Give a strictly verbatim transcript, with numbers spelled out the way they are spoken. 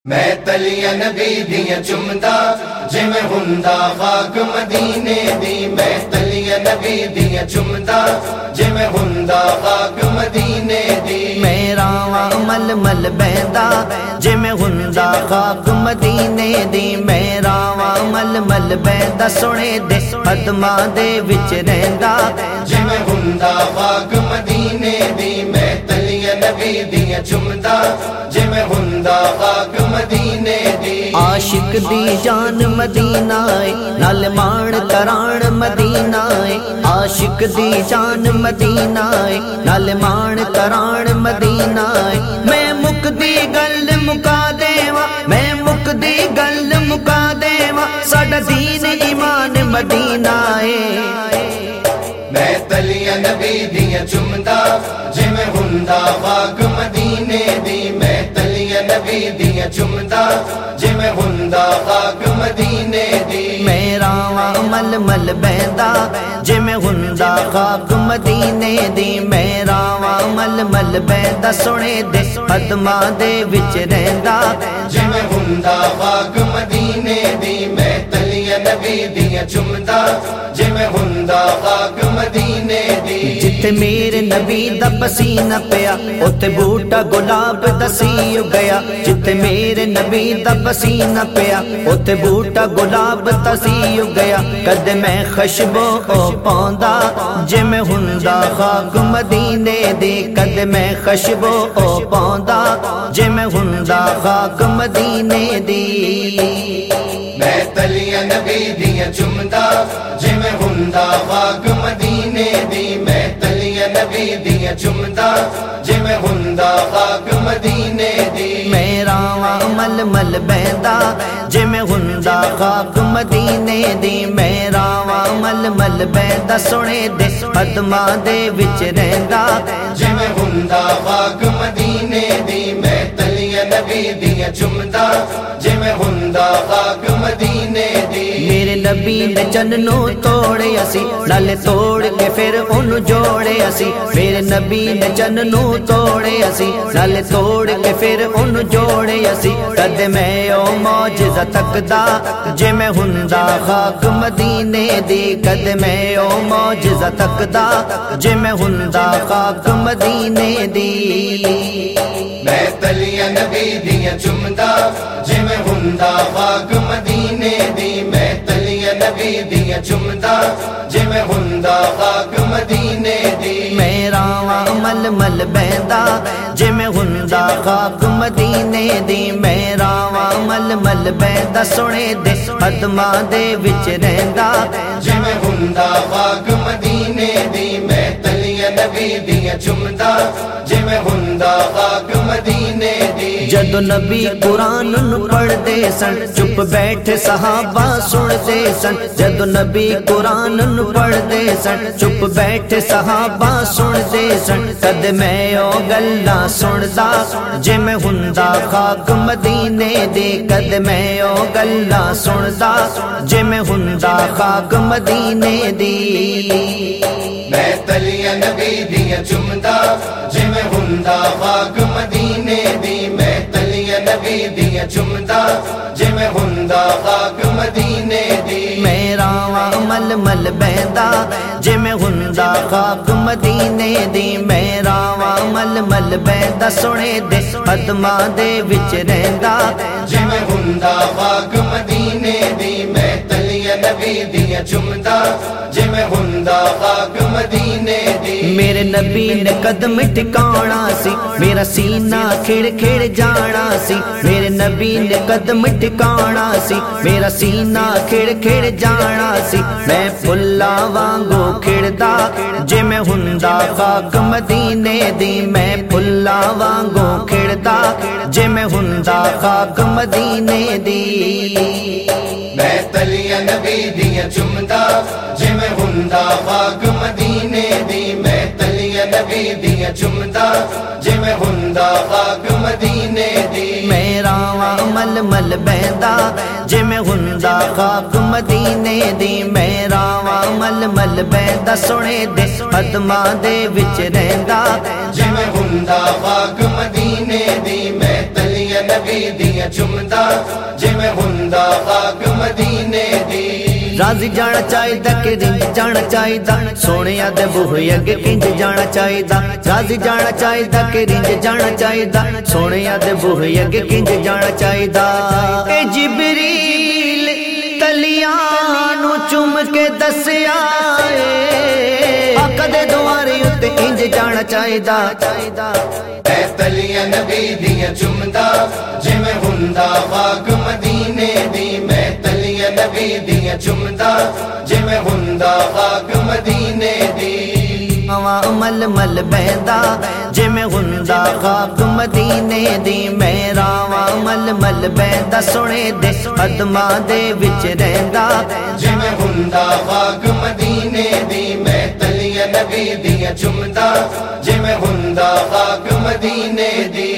میں تلیاں نبی دیاں چمدا جویں ہوندا خاک مدینے دی، میں تلیاں نبی دیاں چمدا جویں ہوندا خاک مدینے دی، میرا مل مل بہندا جویں ہوندا خاک مدینے دی، میرا مل مل بہندا سونے دے قدماں دے وچ رہندا جویں ہوندا خاک مدینے دی، میں تلیاں نبی دیاں چمدا جویں ہوندا خاک مدینے دی، عاشق دی جان مدینہ ہے نال مان کران مدینہ ہے، عاشق دی جان مدینہ ہے نال مان کران مدینہ ہے، میں مکدی گل مکا دیواں میں مکدی گل مکا دیواں ساڈا دین ایمان مدینہ ہے، میں تلیاں نبی دیاں چمدا جویں ہوندا خاک مدینے دی، میں تلیاں نبی دیاں چمدا جویں ہوندا خاک مدینے دی، میرا مل مل بہندا جویں ہوندا خاک مدینے دی، میرا مل مل بہندا سونے دے قدماں دے وچ رہندا جویں ہوندا خاک مدینے دی، میں تلیاں نبی دیاں چمدا جویں ہوندا خاک مدینے دی، جتھے میرے نبی دا پسینہ پیا اوتھے بوٹا گلاب دا سی گیا، جتھے میرے نبی دا پسینہ پیا اوتھے بوٹا گلاب دا سی گیا، کدے میں خوشبو او پاوندا جویں ہوندا خاک مدینے دی، کدے میں خوشبو او پاوندا جویں ہوندا خاک مدینے دی، میں تلیاں نبی دیاں چمدا جویں ہوندا خاک مدینے دی، میں تلیاں نبی دیاں چمدا جویں ہوندا خاک مدینے دی، میرا مل مل بہندا جویں ہوندا خاک مدینے دی، میرا مل مل بہندا سونے دے قدماں دے وچ رہندا جویں ہوندا خاک مدینے دی، میں تلیاں نبی دیاں چمدا جویں ہوندا خاک مدینے دی، میرے نبی نے جنوں توڑیا سی نال توڑ کے پھر انہوں جوڑیا سی، میرے نبی نے جنوں توڑیا سی نال توڑ کے پھر انہوں جوڑیا سی، کدے میں او معجزہ تکدا جویں ہوندا خاک مدینے دی، کدے میں او معجزہ تکدا جویں ہوندا خاک مدینے دی، میں تلیاں نبی دیاں چمدا جویں ہوندا خاک مدینے دی، میں تلیاں نبی دیاں چمدا جویں ہوندا خاک مدینے دی، میرا مل مل بہندا جویں ہوندا خاک مدینے دی، میرا مل مل بہندا سونے دے قدماں دے وچ رہندا جویں ہوندا خاک مدینے دی، میں تلیاں نبی دیاں چمدا جویں ہوندا خاک مدینے دی، جدو نبی قرآن نو پڑھ دے سن چپ بیٹھے صحابہ سن دے سن، جدو نبی قرآن نو پڑھ دے سن چپ بیٹھے صحابہ سن دے سن، کد میں او گلاں سندا جویں ہوندا خاک مدینے دی، کد میں او گلاں سندا جویں ہوندا خاک مدینے دی، میں تلیاں نبی دیاں چمدا جویں ہوندا خاک مدینے دی، میں تلیاں نبی دیاں چمدا جویں ہوندا خاک مدینے دی، میرا مل مل بہندا جویں ہوندا خاک مدینے دی، میرا مل مل بہندا سونے دے قدماں دے وچ رہندا جویں ہوندا خاک مدینے دی، میں تلیاں نبی دیاں چمدا جویں ہوندا خاک مدینے دی، میرے نبی نے قدم ٹھکانا سی میرا سینہ کھڑ کھڑ جانا سی، میرے نبی نے قدم ٹھکانا سی میرا سینہ کھڑ کھڑ جانا سی، میں پھلا وانگو کھڑدا جویں ہوندا خاک مدینے دی، میں پھلا وانگو کھڑدا جویں ہوندا خاک مدینے دی، میں تلیاں نبی دیاں چمدا جویں ہوندا خاک مدینے دی، میں تلیاں نبی دیاں چمدا جویں ہوندا خاک مدینے دی، میرا مل مل بہندا جویں ہوندا خاک مدینے دی، میرا مل مل بہندا سونے دے قدماں دے وچ رہندا جویں ہوندا خاک مدینے دی، میں تلیاں نبی دیاں چمدا جویں ہوندا خاک مدینے دی راضی جانا چاہیدا کہ رنج جانا چاہیدا سونیا دے بوہے اگے کنج جانا چاہیدا راضی جانا چاہیدا کہ رنج جانا چاہیدا سونیا دے بوہے اگے کنج جانا چاہیدا اے جبریل تلیاں نو چم کے دسیا اے آقا دے دوارے اُتے انج جانا چاہیدا اے تلیاں نبی دیاں چمدا جویں ہوندا خاک مدینے دی میں تلیاں نبی دیاں چمدا جویں ہوندا خاک مدینے دی ہوا مل مل بہندا جویں ہوندا خاک مدینے دی میرا وا مل مل بہندا سونے دے قدماں دے وچ رہندا جویں ہوندا خاک مدینے دی میں تلیاں نبی دیاں چمدا جویں ہوندا خاک مدینے دی